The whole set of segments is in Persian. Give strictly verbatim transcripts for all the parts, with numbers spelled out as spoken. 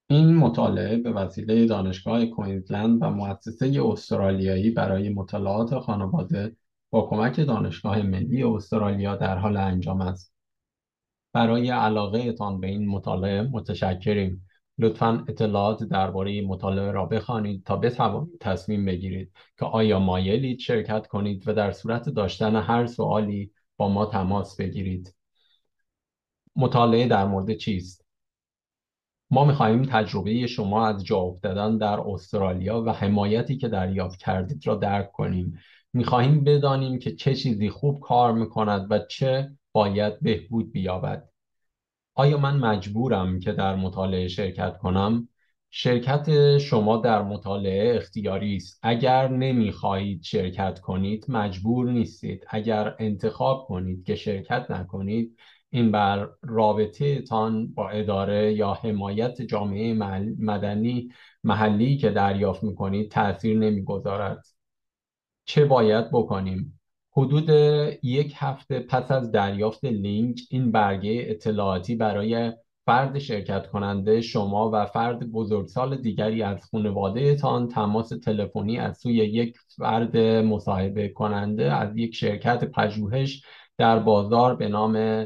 این مطالعه به وسیله دانشگاه کوینزلند و مؤسسه استرالیایی برای مطالعات خانواده با کمک دانشگاه ملی استرالیا در حال انجام است. برای علاقهتان به این مطالعه متشکریم. لطفاً اطلاعات درباره مطالعه را بخوانید تا بتوانید تصمیم بگیرید که آیا مایلید شرکت کنید و در صورت داشتن هر سوالی با ما تماس بگیرید. مطالعه در مورد چیست؟ ما می‌خواهیم تجربه شما از جا افتادن در استرالیا و حمایتی که دریافت کردید را درک کنیم. می‌خواهیم بدانیم که چه چیزی خوب کار می‌کند و چه باید بهبود بیابد. آیا من مجبورم که در مطالعه شرکت کنم؟ شرکت شما در مطالعه اختیاری است. اگر نمی‌خواهید شرکت کنید، مجبور نیستید. اگر انتخاب کنید که شرکت نکنید، این بر رابطه تان با اداره یا حمایت جامعه محل- مدنی محلی که دریافت می‌کنید تأثیر نمی‌گذارد. چه باید بکنیم؟ حدود یک هفته پس از دریافت لینک این برگه اطلاعاتی برای فرد شرکت کننده شما و فرد بزرگسال دیگری از خانواده تان تماس تلفنی از سوی یک فرد مصاحبه کننده از یک شرکت پژوهش در بازار به نام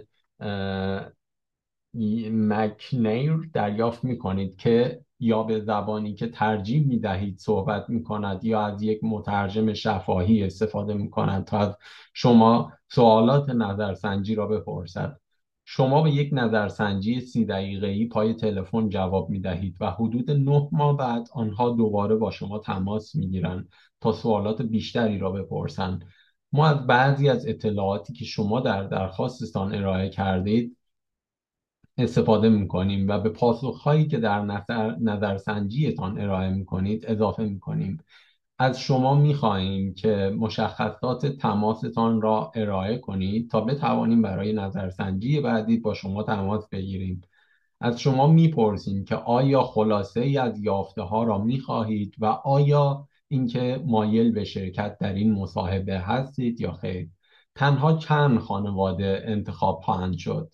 مکنیر دریافت می کنید که یا به زبانی که ترجیح می دهید صحبت می کند یا از یک مترجم شفاهی استفاده می کند تا از شما سوالات نظرسنجی را بپرسد. شما به یک نظرسنجی سی دقیقه‌ای پای تلفن جواب می دهید و حدود نه ماه بعد آنها دوباره با شما تماس می گیرند تا سوالات بیشتری را بپرسند. ما از بعضی از اطلاعاتی که شما در درخواستتان ارائه کردید استفاده می‌کنیم و به پاسخهایی که در نظر نظرسنجیتان ارائه می‌کنید اضافه می‌کنیم. از شما می‌خواهیم که مشخصات تماستان را ارائه کنید تا بتوانیم برای نظرسنجی بعدی با شما تماس بگیریم. از شما می‌پرسیم که آیا خلاصه ای از یافته ها را می‌خواهید و آیا اینکه مایل به شرکت در این مصاحبه هستید یا خیر. تنها چند خانواده انتخاب خواهند شد.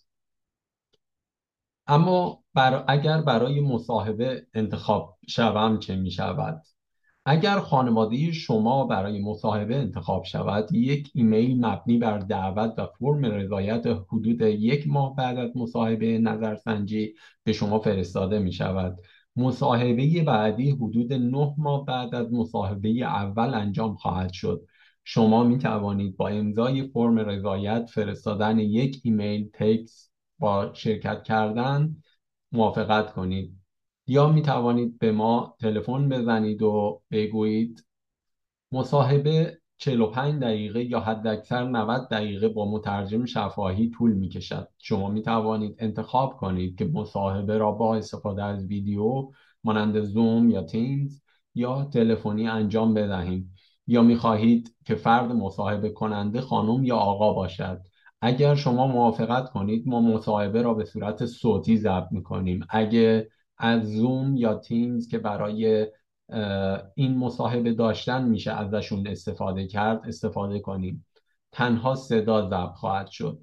اما بر اگر برای مصاحبه انتخاب شوم چه می شود؟ اگر خانواده شما برای مصاحبه انتخاب شود، یک ایمیل مبنی بر دعوت و فرم رضایت حدود یک ماه بعد از مصاحبه نظرسنجی به شما فرستاده می شود. مصاحبه بعدی حدود نه ماه بعد از مصاحبه اول انجام خواهد شد. شما می توانید با امضای فرم رضایت، فرستادن یک ایمیل، تکس با شرکت کردن موافقت کنید یا می توانید به ما تلفن بزنید و بگویید مصاحبه چهل و پنج دقیقه یا حداکثر نود دقیقه با مترجم شفاهی طول می کشد. شما می توانید انتخاب کنید که مصاحبه را با استفاده از ویدیو مانند زوم یا تیمز یا تلفنی انجام بدهیم یا می خواهید که فرد مصاحبه کننده خانم یا آقا باشد. اگر شما موافقت کنید ما مصاحبه را به صورت صوتی ضبط می کنیم. اگه از زوم یا تیمز که برای این مصاحبه داشتن میشه ازشون استفاده کرد استفاده کنیم. تنها صدا ضبط خواهد شد.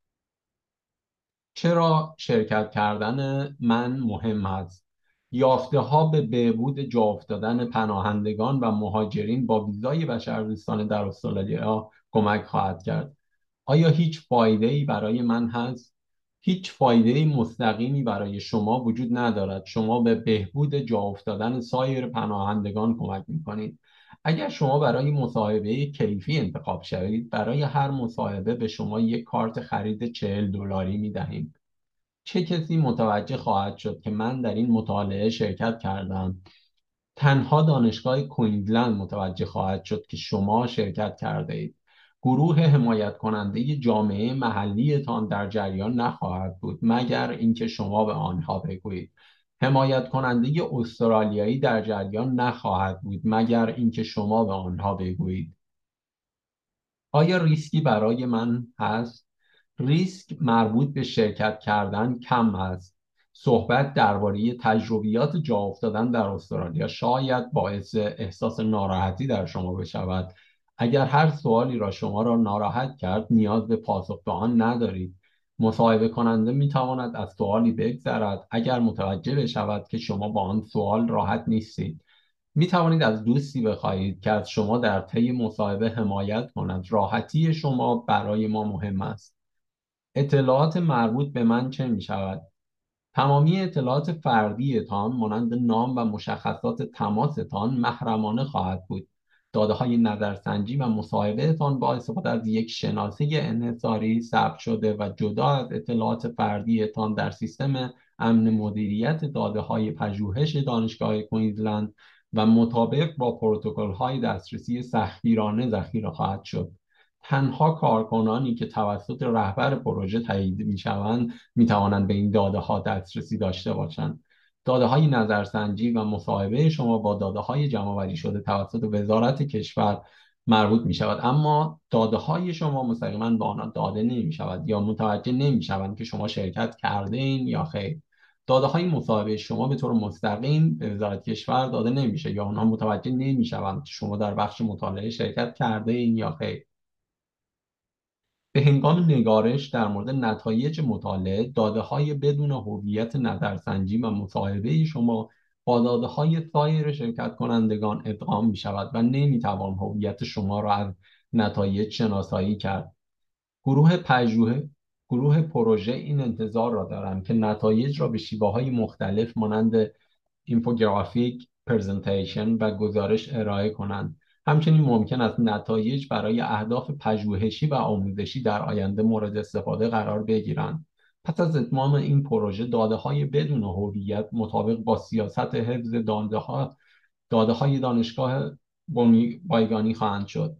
چرا شرکت کردن من مهم است؟ یافته ها به بهبود جا افتادن پناهندگان و مهاجرین با ویزای بشردوستانه در استرالیا کمک خواهد کرد. آیا هیچ فایده ای برای من هست؟ هیچ فایده مستقیمی برای شما وجود ندارد. شما به بهبود جا افتادن سایر پناهندگان کمک می‌کنید. اگر شما برای مصاحبه کیفی انتخاب شوید، برای هر مصاحبه به شما یک کارت خرید چهل دلاری می‌دهیم. چه کسی متوجه خواهد شد که من در این مطالعه شرکت کردم؟ تنها دانشگاه کوینزلند متوجه خواهد شد که شما شرکت کرده اید. گروه حمایت کننده جامعه محلیتان در جریان نخواهد بود مگر اینکه شما به آنها بگویید. حمایت کننده استرالیایی در جریان نخواهد بود مگر اینکه شما به آنها بگویید. آیا ریسکی برای من هست؟ ریسک مربوط به شرکت کردن کم است. صحبت درباره تجربیات جا افتادن در استرالیا شاید باعث احساس ناراحتی در شما بشود. اگر هر سوالی را شما را ناراحت کرد، نیاز به پاسخ به آن ندارید. مصاحبه کننده می تواند از سوالی بگذرد اگر متوجه بشود که شما با آن سوال راحت نیستید. می توانید از دوستی بخواهید که از شما در طی مصاحبه حمایت کند. راحتی شما برای ما مهم است. اطلاعات مربوط به من چه می شود؟ تمامی اطلاعات فردیتان مانند نام و مشخصات تماستان محرمانه خواهد بود. داده‌های نظرسنجی و مصاحبهتان با استفاده از یک شناسه انحصاری ثبت شده و جدا از اطلاعات فردیتان در سیستم امن مدیریت داده‌های پژوهش دانشگاه کوینزلند و مطابق با پروتکل‌های دسترسی سختگیرانه ذخیره خواهد شد. تنها کارکنانی که توسط رهبر پروژه تایید می‌شوند می توانند به این داده ها دسترسی داشته باشند. داده های نظرسنجی و مصاحبه شما با داده های جمع شده توسط وزارت کشور مربوط می شود، اما داده های شما مستقیما به آنها داده نمی شود یا متوجه نمی شوند که شما شرکت کرده این یا خیر. داده های مصاحبه شما به طور مستقیم به وزارت کشور داده نمیشه یا آنها متوجه نمی شوند که شما در بخش مطالعه شرکت کرده این یا خیر. به هنگام نگارش در مورد نتایج مطالعه، داده‌های بدون هویت نظرسنجی و مصاحبه شما با داده‌های سایر شرکت کنندگان ادغام می شود و نمی توان هویت شما را از نتایج شناسایی کرد. گروه پژوه گروه پروژه این انتظار را دارند که نتایج را به شیوه‌های مختلف مانند اینفوگرافیک، پرزنتیشن و گزارش ارائه کنند. همچنین ممکن است نتایج برای اهداف پژوهشی و آموزشی در آینده مورد استفاده قرار بگیرند. پس از اتمام این پروژه، داده‌های بدون هویت مطابق با سیاست حفظ داده‌ها داده‌های دانشگاه بومی- بایگانی خواهند شد.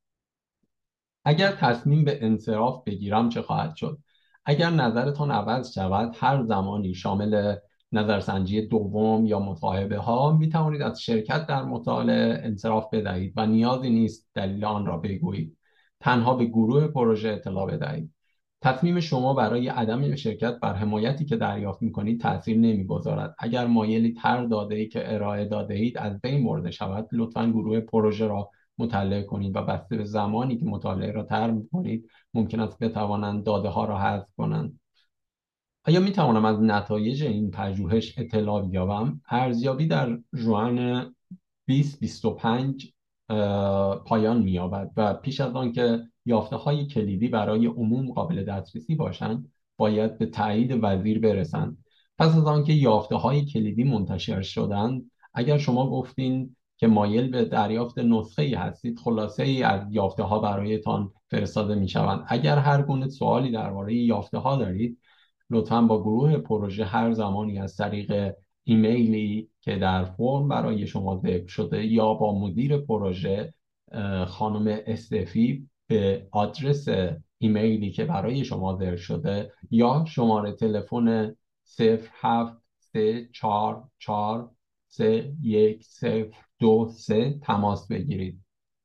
اگر تصمیم به انصراف بگیرم چه خواهد شد؟ اگر نظرتان عوض شود، هر زمانی شامل نظرسنجی دوم یا مصاحبه ها می توانید از شرکت در مطالعه انصراف بدهید و نیازی نیست دلیل آن را بگویید. تنها به گروه پروژه اطلاع بدهید. تصمیم شما برای عدم شرکت بر حمایتی که دریافت می کنید تاثیر نمیگذارد. اگر مایلید هر داده‌ای که ارائه داده اید از بین برده شود، لطفاً گروه پروژه را مطالعه کنید و بسته به زمانی که مطالعه را ترک کنید ممکن است بتوانند داده ها را حذف کنند. آیا می توانم از نتایج این پژوهش اطلاع بیابم؟ ارزیابی در ژوئن بیست بیست و پنج پایان می‌یابد و پیش از آن که یافته‌های کلیدی برای عموم قابل دسترسی باشند، باید به تایید وزیر برسند. پس از آنکه یافته‌های کلیدی منتشر شدند، اگر شما گفتین که مایل به دریافت نسخه‌ای هستید، خلاصه‌ای از یافته‌ها برایتان فرستاده می‌شوند. اگر هر گونه سوالی درباره یافته‌ها دارید، لطفاً با گروه پروژه هر زمانی از طریق ایمیلی که در فرم برای شما ذکر شده یا با مدیر پروژه خانم استفی به آدرس ایمیلی که برای شما ذکر شده یا شماره تلفن صفر هفت سه چهار چهار سه یک صفر دو سه تماس بگیرید.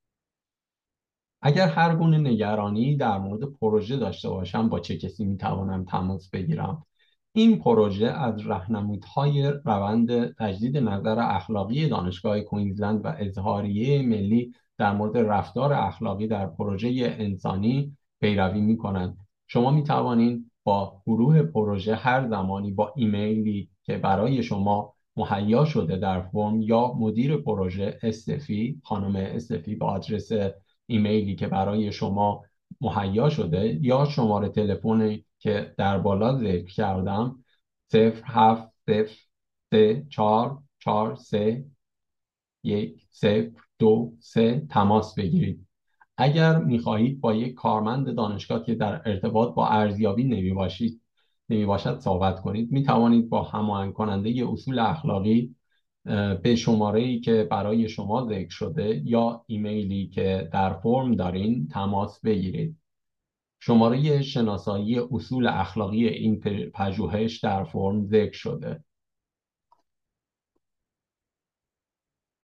اگر هر گونه نگرانی در مورد پروژه داشته باشم، با چه کسی میتوانم تماس بگیرم؟ این پروژه از راهنمودهای روند تجدید نظر اخلاقی دانشگاه کوینزلند و اظهاریه ملی در مورد رفتار اخلاقی در پروژه انسانی پیروی می کنند. شما می توانید با گروه پروژه هر زمانی با ایمیلی که برای شما مهیا شده در فرم یا مدیر پروژه استفی خانم استفی با آدرس ایمیلی که برای شما مهیا شده یا شماره تلفنی که در بالا ذکر کردم صفر هفت صفر سه چهار چهار سه یک صفر دو سه تماس بگیرید. اگر میخواهید با یک کارمند دانشگاه که در ارتباط با ارزیابی نمی باشید نمی باشد صحبت کنید، می توانید با هماهنگ کننده اصول اخلاقی به شماره‌ای که برای شما ذکر شده یا ایمیلی که در فرم دارین تماس بگیرید. شماره شناسایی اصول اخلاقی این پژوهش در فرم ذکر شده.